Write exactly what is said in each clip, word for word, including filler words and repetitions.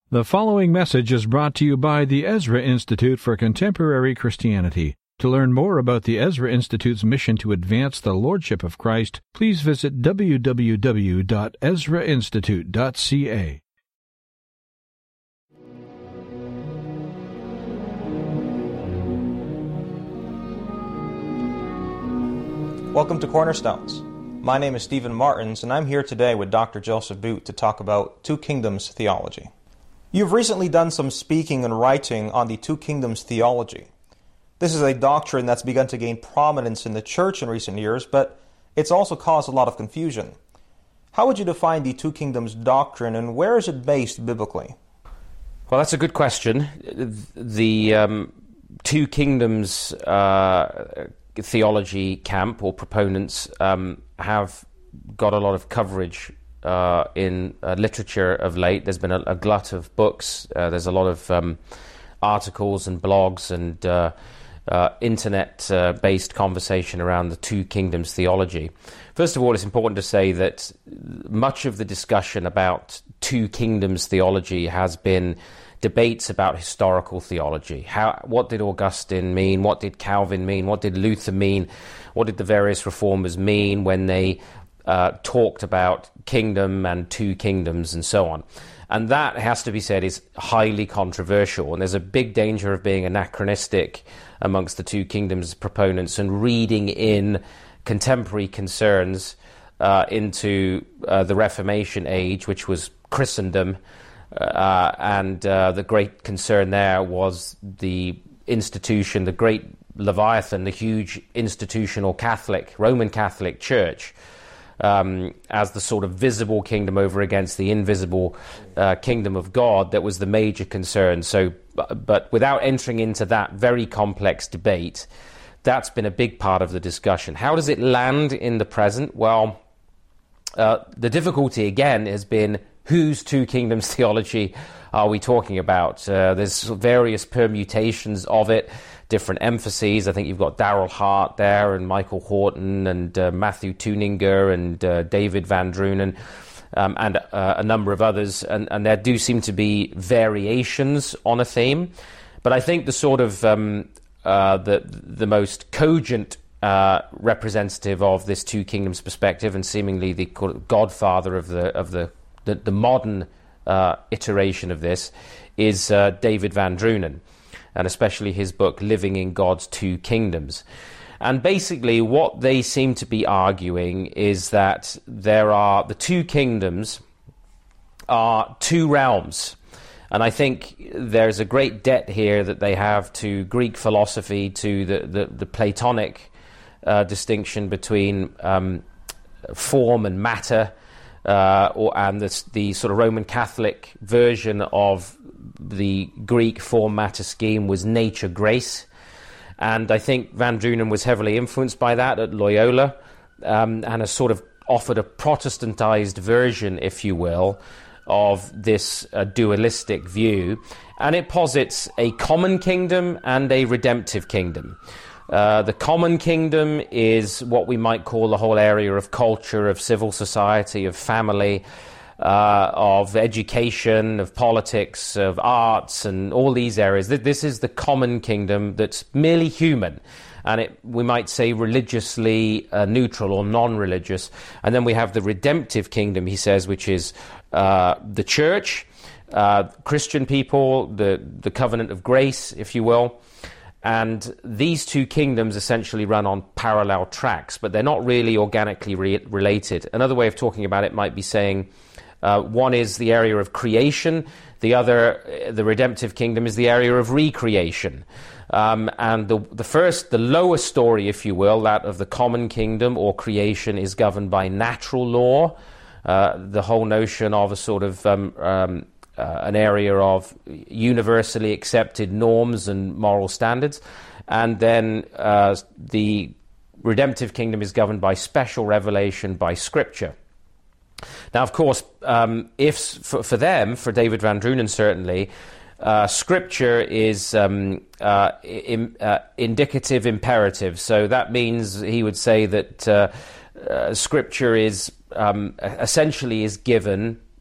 The following message is brought to you by the Ezra Institute for Contemporary Christianity. To learn more about the Ezra Institute's mission to advance the Lordship of Christ, please visit w w w dot ezra institute dot c a. Welcome to Cornerstones. My name is Stephen Martins, and I'm here today with Doctor Joseph Boot to talk about Two Kingdoms theology. You've recently done some speaking and writing on the Two Kingdoms theology. This is a doctrine that's begun to gain prominence in the church in recent years, but it's also caused a lot of confusion. How would you define the Two Kingdoms doctrine, and where is it based biblically? Well, that's a good question. The um, Two Kingdoms uh, theology camp or proponents um, have got a lot of coverage uh, in uh, literature of late. There's been a, a glut of books. Uh, there's a lot of um, articles and blogs and uh, uh, internet-based uh, conversation around the Two Kingdoms theology. First of all, it's important to say that much of the discussion about Two Kingdoms theology has been debates about historical theology. How, what did Augustine mean? What did Calvin mean? What did Luther mean? What did the various reformers mean when they uh, talked about kingdom and two kingdoms and so on? And that, has to be said, is highly controversial. And there's a big danger of being anachronistic amongst the Two Kingdoms proponents and reading in contemporary concerns uh, into uh, the Reformation age, which was Christendom. Uh, and uh, the great concern there was the institution, the great Leviathan, the huge institutional Catholic, Roman Catholic Church, um, as the sort of visible kingdom over against the invisible uh, kingdom of God. That was the major concern. So, but without entering into that very complex debate, that's been a big part of the discussion. How does it land in the present? Well, uh, the difficulty again has been, whose Two Kingdoms theology are we talking about? Uh, there's various permutations of it, different emphases. I think you've got Darrell Hart there, and Michael Horton, and uh, Matthew Tuninger, and uh, David Van Drunen, um, and uh, a number of others. And, and there do seem to be variations on a theme. But I think the sort of um, uh, the the most cogent uh, representative of this Two Kingdoms perspective, and seemingly the godfather of the of the The, the modern uh, iteration of this, is uh, David Van Drunen, and especially his book Living in God's Two Kingdoms. And basically what they seem to be arguing is that there are, the two kingdoms are two realms. And I think there's a great debt here that they have to Greek philosophy, to the, the, the Platonic uh, distinction between um, form and matter, Uh, or and the, the sort of Roman Catholic version of the Greek form matter scheme was nature grace, and I think Van Drunen was heavily influenced by that at Loyola, um, and has sort of offered a Protestantized version, if you will, of this uh, dualistic view, and it posits a common kingdom and a redemptive kingdom. Uh, the common kingdom is what we might call the whole area of culture, of civil society, of family, uh, of education, of politics, of arts, and all these areas. This is the common kingdom that's merely human, and it, we might say religiously uh, neutral or non-religious. And then we have the redemptive kingdom, he says, which is uh, the church, uh, Christian people, the, the covenant of grace, if you will. And these two kingdoms essentially run on parallel tracks, but they're not really organically re- related. Another way of talking about it might be saying uh, one is the area of creation, the other, the redemptive kingdom, is the area of recreation. Um, and the, the first, the lower story, if you will, that of the common kingdom or creation, is governed by natural law, uh, the whole notion of a sort of um, um, Uh, an area of universally accepted norms and moral standards. And then uh, the redemptive kingdom is governed by special revelation by Scripture. Now, of course, um, if for, for them, for David Van Drunen certainly, uh, Scripture is um, uh, im, uh, indicative imperative. So that means he would say that uh, uh, Scripture is um, essentially is given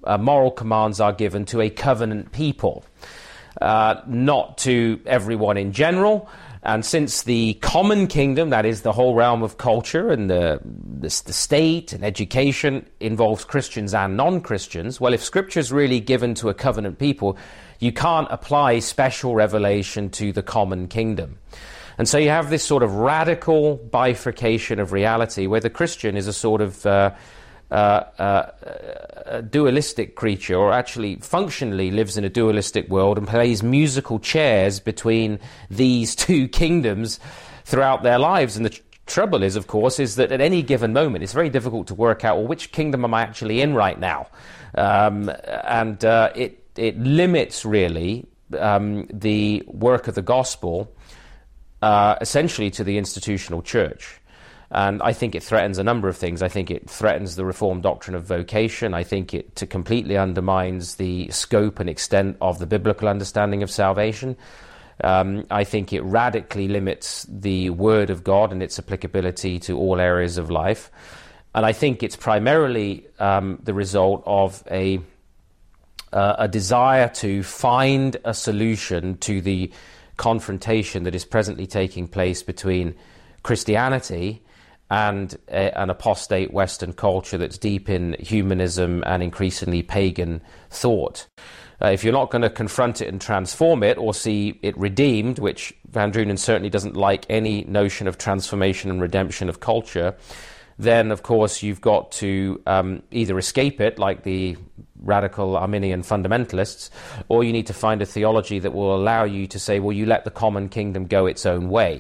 uh, moral commands are given to a covenant people, uh, not to everyone in general. And since the common kingdom, that is the whole realm of culture and the, the, the state and education, involves Christians and non-Christians, well, if Scripture is really given to a covenant people, you can't apply special revelation to the common kingdom. And so you have this sort of radical bifurcation of reality where the Christian is a sort of uh, uh, uh, a dualistic creature, or actually functionally lives in a dualistic world and plays musical chairs between these two kingdoms throughout their lives. And the tr- trouble is, of course, is that at any given moment it's very difficult to work out, well, which kingdom am I actually in right now? Um, and uh, it, it limits, really, um, the work of the gospel uh, essentially to the institutional church. And I think it threatens a number of things. I think it threatens the Reformed doctrine of vocation. I think it to completely undermines the scope and extent of the biblical understanding of salvation. Um, I think it radically limits the Word of God and its applicability to all areas of life. And I think it's primarily um, the result of a, uh, a desire to find a solution to the confrontation that is presently taking place between Christianity and a, an apostate Western culture that's deep in humanism and increasingly pagan thought. Uh, if you're not going to confront it and transform it or see it redeemed, which Van Drunen certainly doesn't like any notion of transformation and redemption of culture, then, of course, you've got to um, either escape it, like the radical Arminian fundamentalists, or you need to find a theology that will allow you to say, well, you let the common kingdom go its own way.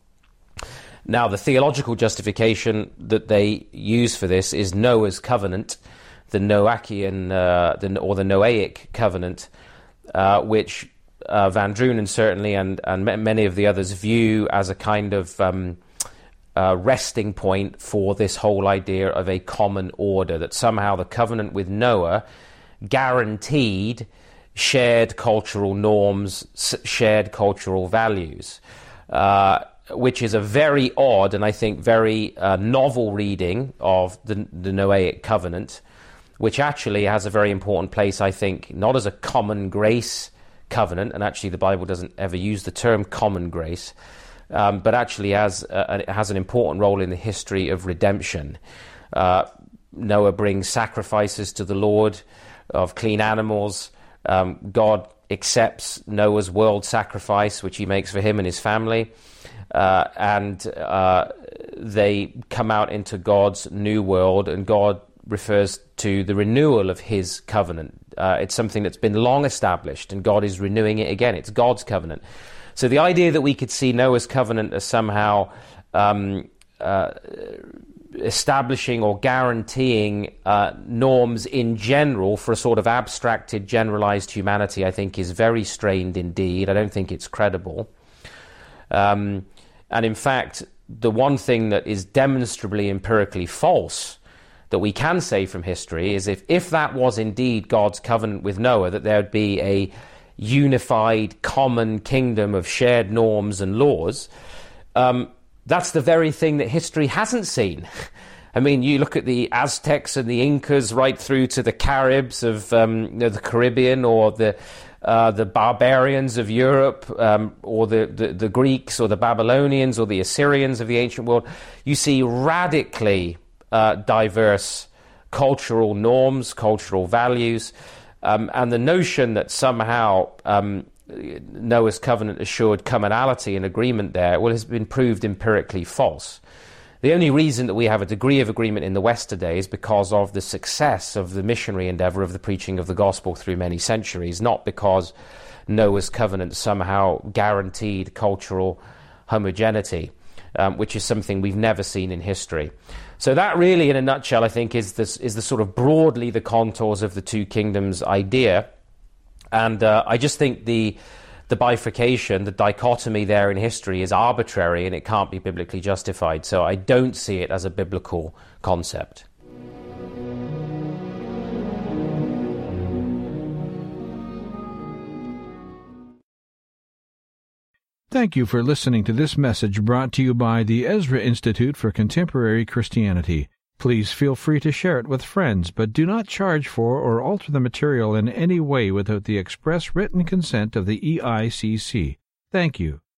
Now, the theological justification that they use for this is Noah's covenant, the Noachian, uh, the, or the Noahic covenant, uh, which uh, Van Drunen certainly and, and many of the others view as a kind of um, uh, resting point for this whole idea of a common order, that somehow the covenant with Noah guaranteed shared cultural norms, shared cultural values. Uh, which is a very odd and I think very uh, novel reading of the, the Noahic covenant, which actually has a very important place, I think, not as a common grace covenant, and actually the Bible doesn't ever use the term common grace, um, but actually has, uh, it has an important role in the history of redemption. Uh, Noah brings sacrifices to the Lord of clean animals. Um, God accepts Noah's world sacrifice, which he makes for him and his family. Uh, and uh, they come out into God's new world, and God refers to the renewal of his covenant. Uh, it's something that's been long established, and God is renewing it again. It's God's covenant. So the idea that we could see Noah's covenant as somehow um, uh, establishing or guaranteeing uh, norms in general for a sort of abstracted, generalized humanity, I think is very strained indeed. I don't think it's credible. Um, and in fact, the one thing that is demonstrably empirically false that we can say from history is if, if that was indeed God's covenant with Noah, that there would be a unified common kingdom of shared norms and laws, um, that's the very thing that history hasn't seen. I mean, you look at the Aztecs and the Incas right through to the Caribs of um, you know, the Caribbean, or the Uh, the barbarians of Europe, um, or the, the, the Greeks, or the Babylonians, or the Assyrians of the ancient world. You see radically uh, diverse cultural norms, cultural values, um, and the notion that somehow um, Noah's covenant assured commonality and agreement there, well, has been proved empirically false. The only reason that we have a degree of agreement in the West today is because of the success of the missionary endeavor of the preaching of the gospel through many centuries, not because Noah's covenant somehow guaranteed cultural homogeneity, um, which is something we've never seen in history. So that really, in a nutshell, I think, is, this, is the sort of broadly the contours of the two kingdoms idea. And uh, I just think the... The bifurcation, the dichotomy there in history is arbitrary, and it can't be biblically justified. So I don't see it as a biblical concept. Thank you for listening to this message brought to you by the Ezra Institute for Contemporary Christianity. Please feel free to share it with friends, but do not charge for or alter the material in any way without the express written consent of the E I C C. Thank you.